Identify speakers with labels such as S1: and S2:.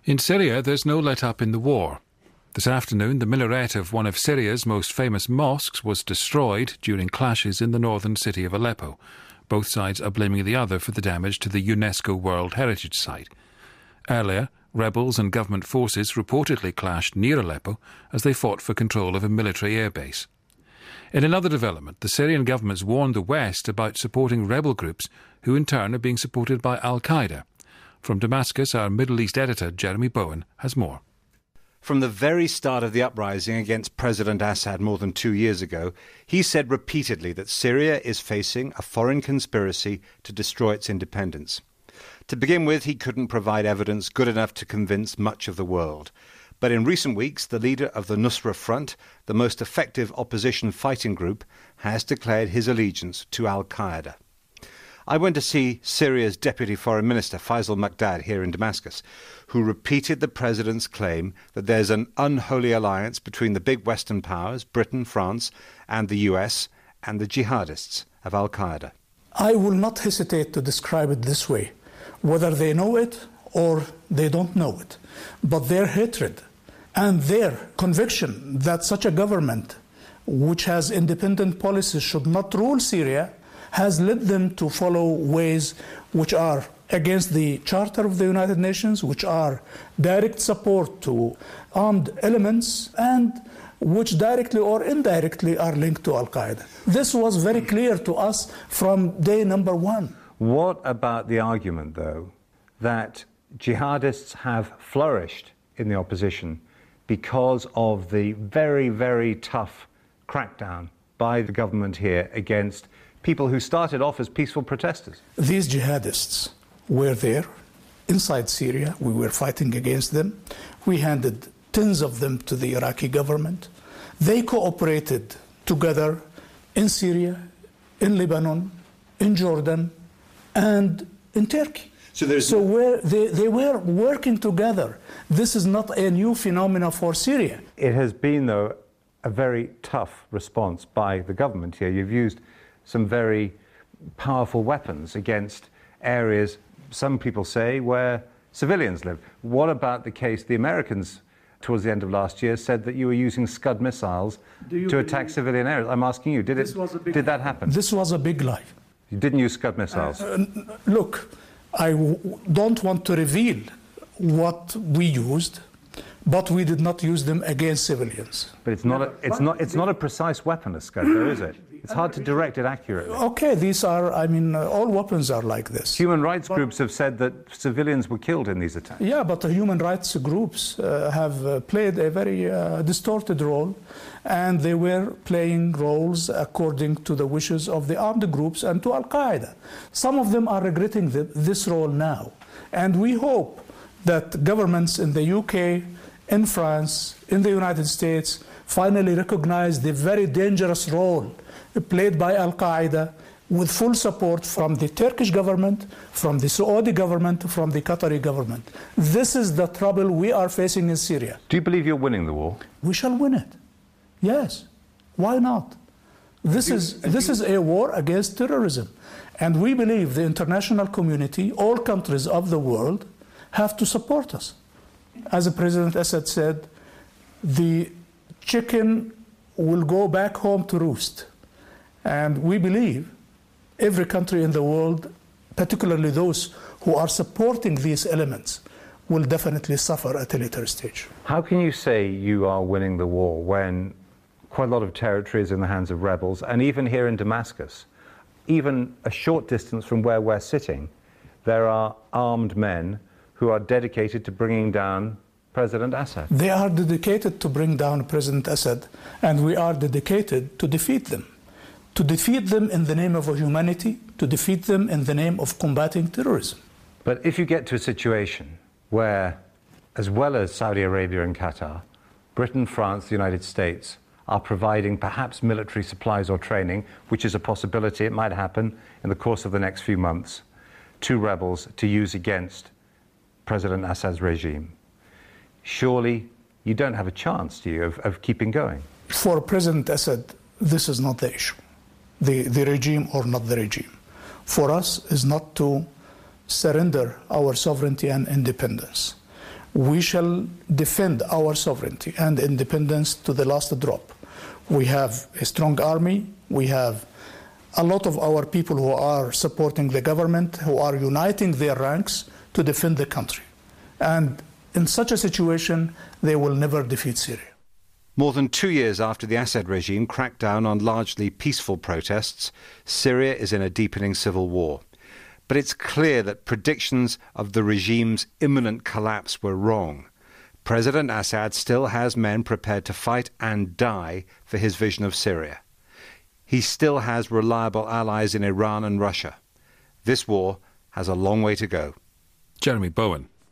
S1: In Syria, there's no let-up in the war. This afternoon, the minaret of one of Syria's most famous mosques was destroyed during clashes in the northern city of Aleppo. Both sides are blaming the other for the damage to the UNESCO World Heritage Site. Earlier, rebels and government forces reportedly clashed near Aleppo as they fought for control of a military airbase. In another development, the Syrian government's warned the West about supporting rebel groups who in turn are being supported by al-Qaeda. From Damascus, our Middle East editor, Jeremy Bowen, has more.
S2: From the very start of the uprising against President Assad more than 2 years ago, he said repeatedly that Syria is facing a foreign conspiracy to destroy its independence. To begin with, he couldn't provide evidence good enough to convince much of the world. But in recent weeks, the leader of the Nusra Front, the most effective opposition fighting group, has declared his allegiance to al-Qaeda. I went to see Syria's Deputy Foreign Minister, Faisal Maqdad, here in Damascus, who repeated the president's claim that there's an unholy alliance between the big Western powers, Britain, France, and the US, and the jihadists of al-Qaeda.
S3: I will not hesitate to describe it this way, whether they know it or they don't know it. But their hatred and their conviction that such a government, which has independent policies, should not rule Syria, has led them to follow ways which are against the Charter of the United Nations, which are direct support to armed elements, and which directly or indirectly are linked to al-Qaeda. This was very clear to us from day number one.
S2: What about the argument, though, that jihadists have flourished in the opposition because of the very, very tough crackdown by the government here against people who started off as peaceful protesters?
S3: These jihadists were there inside Syria. We were fighting against them. We handed tens of them to the Iraqi government. They cooperated together in Syria, in Lebanon, in Jordan, and in Turkey. So they were working together. This is not a new phenomenon for Syria.
S2: It has been, though, a very tough response by the government here. You've used some very powerful weapons against areas, some people say, where civilians live. What about the case the Americans, towards the end of last year, said that you were using Scud missiles to attack civilian areas? I'm asking you, did that happen?
S3: This was a big lie.
S2: You didn't use Scud missiles?
S3: Look, I don't want to reveal what we used, but we did not use them against civilians.
S2: But it's not a precise weapon, a Scud, though, is it? It's hard to direct it accurately.
S3: Okay, these are, all weapons are like this.
S2: Human rights groups have said that civilians were killed in these attacks.
S3: Yeah, but the human rights groups have played a very distorted role, and they were playing roles according to the wishes of the armed groups and to al-Qaeda. Some of them are regretting this role now, and we hope that governments in the UK, in France, in the United States finally recognize the very dangerous role played by al-Qaeda, with full support from the Turkish government, from the Saudi government, from the Qatari government. This is the trouble we are facing in Syria.
S2: Do you believe you're winning the war?
S3: We shall win it. Yes. Why not? This is a war against terrorism. And we believe the international community, all countries of the world, have to support us. As President Assad said, the chicken will go back home to roost. And we believe every country in the world, particularly those who are supporting these elements, will definitely suffer at a later stage.
S2: How can you say you are winning the war when quite a lot of territory is in the hands of rebels, and even here in Damascus, even a short distance from where we're sitting, there are armed men who are dedicated to bringing down President Assad?
S3: They are dedicated to bring down President Assad, and we are dedicated to defeat them. To defeat them in the name of humanity, to defeat them in the name of combating terrorism.
S2: But if you get to a situation where, as well as Saudi Arabia and Qatar, Britain, France, the United States are providing perhaps military supplies or training, which is a possibility, it might happen in the course of the next few months, to rebels to use against President Assad's regime, surely you don't have a chance, do you, of keeping going?
S3: For President Assad, this is not the issue. The regime or not the regime. For us is not to surrender our sovereignty and independence. We shall defend our sovereignty and independence to the last drop. We have a strong army. We have a lot of our people who are supporting the government, who are uniting their ranks to defend the country. And in such a situation, they will never defeat Syria.
S2: More than 2 years after the Assad regime cracked down on largely peaceful protests, Syria is in a deepening civil war. But it's clear that predictions of the regime's imminent collapse were wrong. President Assad still has men prepared to fight and die for his vision of Syria. He still has reliable allies in Iran and Russia. This war has a long way to go.
S1: Jeremy Bowen.